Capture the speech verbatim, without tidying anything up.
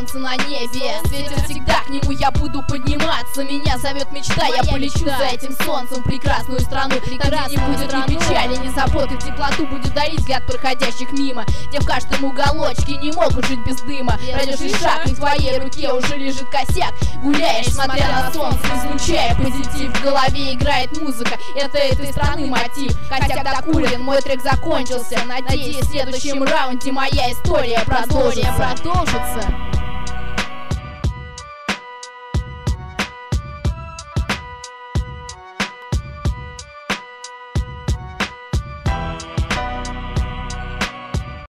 солнце на небе светит всегда, к нему я буду подниматься. Меня зовет мечта, я полечу за этим солнцем в прекрасную страну, там, где не будет ни печали, ни забот, и теплоту будет дарить взгляд проходящих мимо, где в каждом уголочке не могут жить без дыма. Пройдешь и шаг, и в твоей руке уже лежит косяк. Гуляешь, смотря на солнце, излучая позитив. В голове играет музыка, это этой страны мотив. Косяк докурен, мой трек закончился. Надеюсь, в следующем раунде моя история продолжится.